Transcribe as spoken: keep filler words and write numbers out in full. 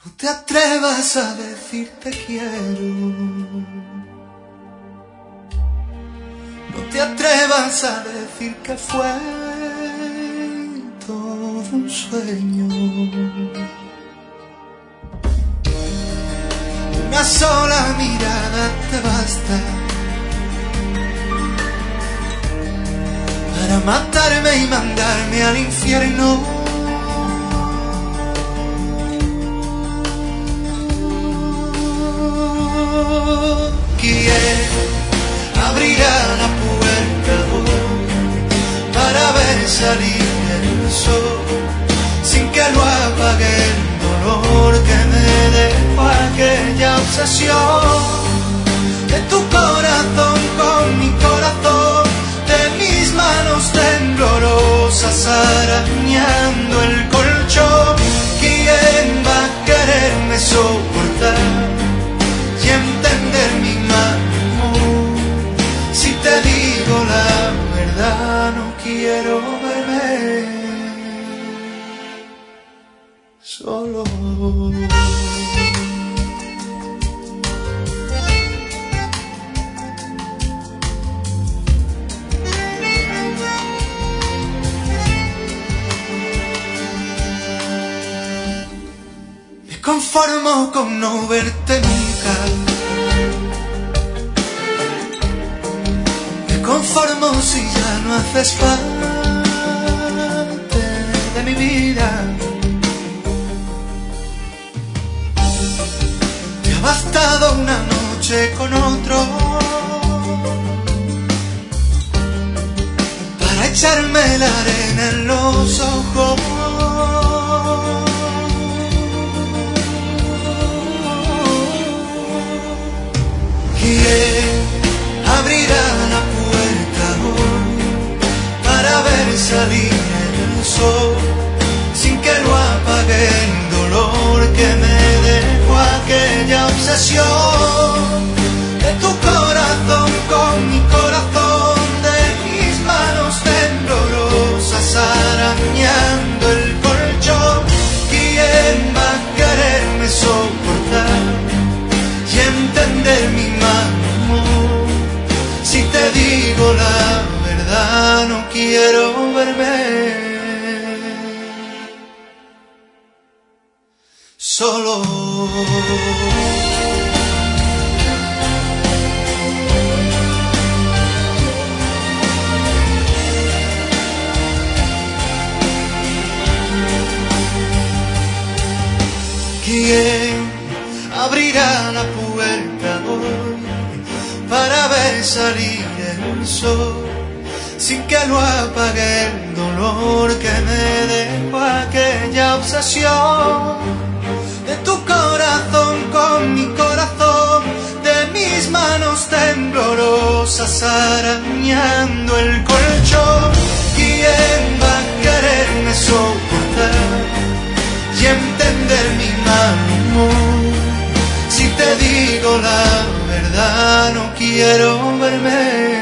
No te atrevas a decir te quiero. No te atrevas a decir que fue todo un sueño. Una sola mirada te basta para matarme y mandarme al infierno. ¿Quién abrirá la puerta hoy para ver salir el sol sin que lo apague el dolor que me dejó aquella obsesión de tu corazón con mi corazón, de mis manos temblorosas arañando el colchón? ¿Quién va a quererme soportar y entender mi mal humor? Si te digo la verdad, no quiero verme solo. Me conformo con no verte nunca. Me conformo si ya no haces parte de mi vida. Te ha bastado una noche con otro para echarme la arena en los ojos. ¿Quién abrirá la puerta hoy para ver salir el sol sin que lo apague el dolor que me dejó aquella obsesión de tu corazón con mi corazón, de mis manos temblorosas arañando el colchón? ¿Quién va a quererme soportar y entender mi mal humor? Si te digo la verdad, no quiero verme solo. ¿Quién abrirá la puerta hoy para ver salir el sol sin que lo apague el dolor que me dejó aquella obsesión de tu corazón con mi corazón, de mis manos temblorosas arañando el colchón? ¿Quién va a quererme soportar y entender mi mal humor? Si te digo la verdad, no quiero verme